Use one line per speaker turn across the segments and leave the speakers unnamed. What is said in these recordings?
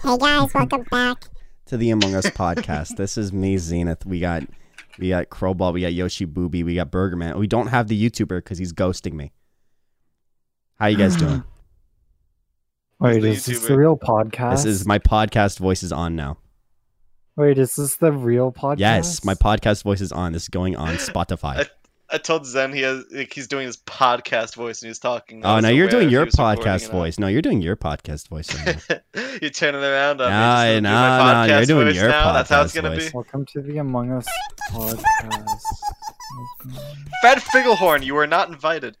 Hey guys, welcome back
to the Among Us podcast. This is me, Zenith. We got Crowball, we got Yoshi Booby, we got Burgerman. We don't have the YouTuber because he's ghosting me. How you guys doing?
Wait, is this the real podcast?
This is my podcast voice is on now.
Wait, is this the real podcast?
Yes, my podcast voice is on. This is going on Spotify.
I told Zen he's doing his podcast voice and he's talking.
Oh, no, you're doing your podcast voice. No, you're doing your podcast voice right now.
You're turning around on me.
No, you're doing your podcast
That's how it's going to be.
Welcome to the Among Us podcast.
Fred Figglehorn, you are not invited.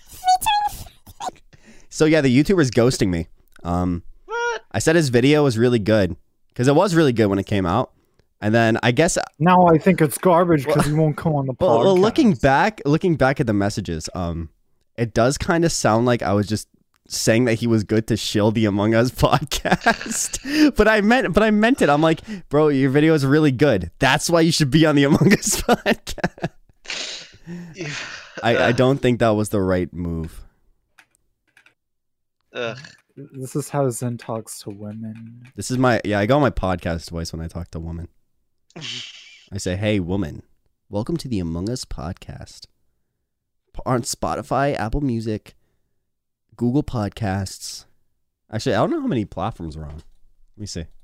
So yeah, the YouTuber's ghosting me.
What?
I said his video was really good because it was really good when it came out. And then I guess
now I think it's garbage because he won't come on the podcast.
Well, looking back at the messages, it does kind of sound like I was just saying that he was good to shill the Among Us podcast. but I meant it. I'm like, bro, your video is really good. That's why you should be on the Among Us podcast. I don't think that was the right move.
This is how Zen talks to women.
This is I go on my podcast voice when I talk to women. I say, hey, woman, welcome to the Among Us podcast. On Spotify, Apple Music, Google Podcasts. Actually, I don't know how many platforms we're on. Let me see.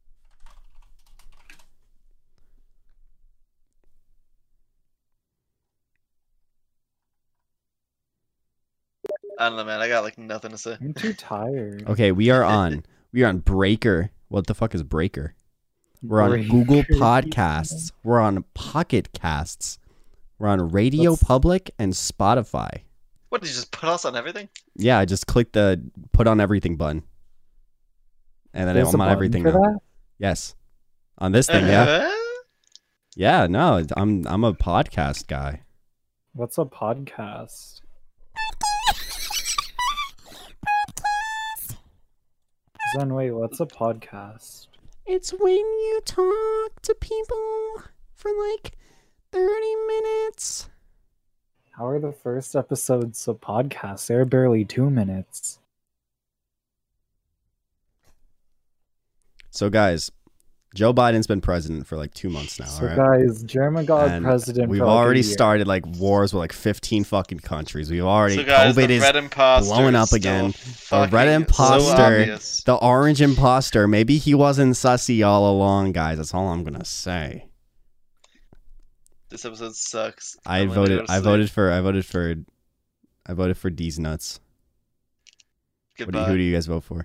I don't know, man. I got like nothing to say.
I'm too tired.
Okay, we are on Breaker. What the fuck is Breaker? We're on Google Podcasts. We're on Pocket Casts. We're on Radio Public and Spotify.
What, did you just put us on everything?
Yeah, I just clicked the put on everything button. And then I'm on everything now.
That?
Yes. On this thing, yeah. Yeah, no, I'm a podcast guy.
What's a podcast? Zen, wait, what's a podcast?
It's when you talk to people for like 30 minutes.
How are the first episodes of podcasts? They're barely 2 minutes.
So guys, Joe Biden's been president for like 2 months now,
So
right?
guys, Jeremy got president.
We've
for like
already
a year.
started like wars with like 15 fucking countries. We've already
So guys,
COVID
the
is
red imposter
blowing
is
up
still
again. The
fucking
red
so
imposter,
obvious.
the orange imposter. Maybe he wasn't sussy all along, guys. That's all I'm gonna say.
This episode sucks.
I voted for D's nuts.
Goodbye.
Who do you guys vote for?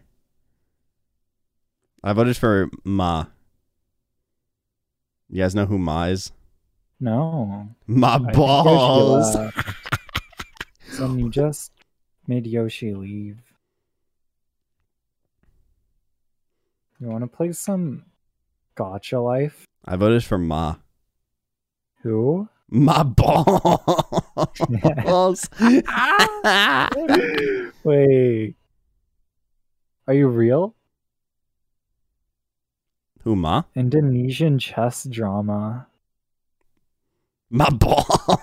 I voted for Ma. You guys know who Ma is?
No.
Ma
I think
balls.
Yoshi left. Son, you just made Yoshi leave. You want to play some Gacha Life?
I voted for Ma.
Who?
Ma balls.
Wait. Are you real?
Who, Ma?
Indonesian chess drama.
Ma balls.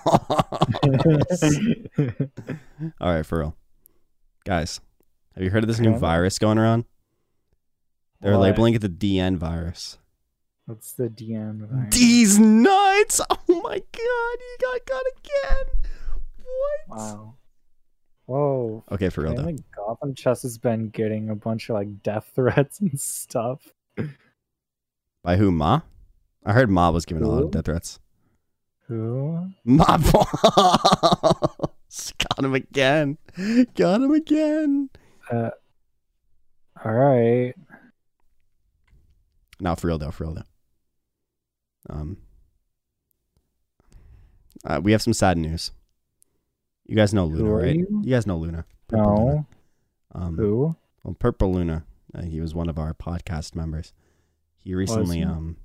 All right, for real. Guys, have you heard of this new virus going around? They're
What?
labeling it the DN virus.
What's the DM? virus?
D's nuts! Oh my god, you got again! What?
Wow. Whoa.
Okay, for real
I
though.
think Gotham Chess has been getting a bunch of like death threats and stuff.
By who, Ma? I heard Ma was giving a lot
Who?
of death threats.
Who?
Ma balls! Got him again. Got him again.
All right.
No, for real though. We have some sad news. You guys know Luna,
Who are
right?
you?
You guys know Luna. Luna.
No. Who?
Well, Purple Luna. He was one of our podcast members. He recently,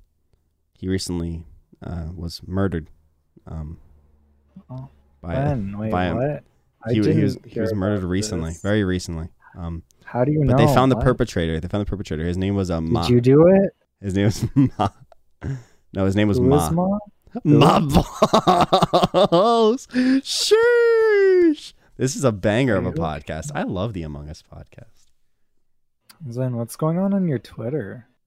was murdered.
Oh,
By
when? Wait,
by
what?
he was murdered recently, very recently.
How do you know?
But they found the
What?
perpetrator. His name was Ma.
Did you do it?
His name was Ma. No, his name was
Who
Ma.
is Ma?
Ma balls. Sheesh. This is a banger of a podcast. I love the Among Us podcast.
Zen, what's going on your Twitter?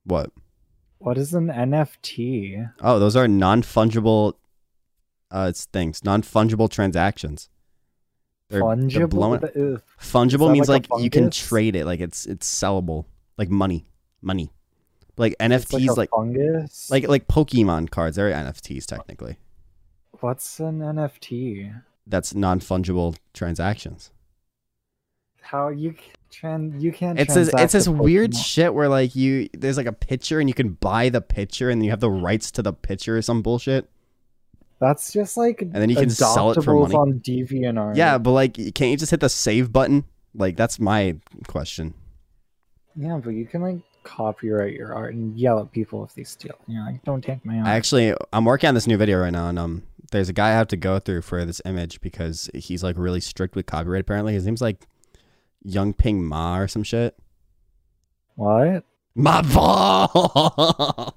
What?
What is an NFT?
Oh, those are non-fungible it's things. Non-fungible transactions. They're
Fungible?
blowing.
Ugh.
Fungible
that
means
like a
like you can
fungus?
trade it, like it's sellable. Like money. Like
It's
NFTs,
like a fungus?
like Pokemon cards, they're NFTs technically.
What's an NFT?
That's non-fungible transactions.
How you can't
It's this
transact a
weird
Pokemon.
shit where like there's like a picture and you can buy the picture and you have the rights to the picture or some bullshit.
That's just like
And then you can sell it for
adoptables
money.
on DeviantArt.
Yeah, but like can't you just hit the save button? Like that's my question.
Yeah, but you can like copyright your art and yell at people if they steal. And you're like, don't take my art.
I'm working on this new video right now, and there's a guy I have to go through for this image because he's like really strict with copyright. Apparently, his name's like Young Ping Ma or some shit.
What?
My balls.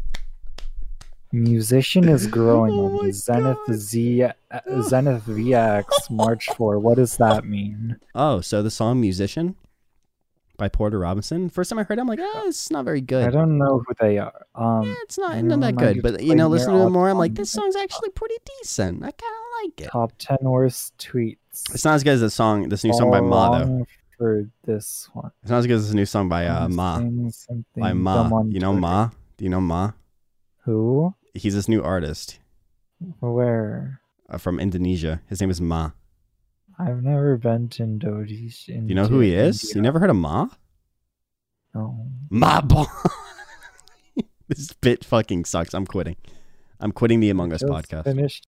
Musician is growing
Oh
on
my
me. Zenith
God.
Zenith VX March 4. What does that mean?
Oh, so the song "Musician" by Porter Robinson. First time I heard it, I'm like, it's not very
I
good.
don't know who they are.
It's not
anyone
that
mind
good.
you
But
playing your
listening to it more, I'm like,
audio?
this song's actually pretty decent. I kind of like it.
Top 10 worst tweets.
It's not as good as this new song by
All
Ma though.
wrong for this one.
It's not as good as this new song by Ma.
Saying something
By Ma.
dumb on
You know
Twitter.
Ma? Do you know Ma?
Who?
He's this new artist
Where?
from Indonesia. His name is Ma.
I've never been to Indonesia.
Do you know who he is? You never heard of Ma?
No.
Ma ball. This bit fucking sucks. I'm quitting. I'm quitting the Among Us
Just
podcast.
finished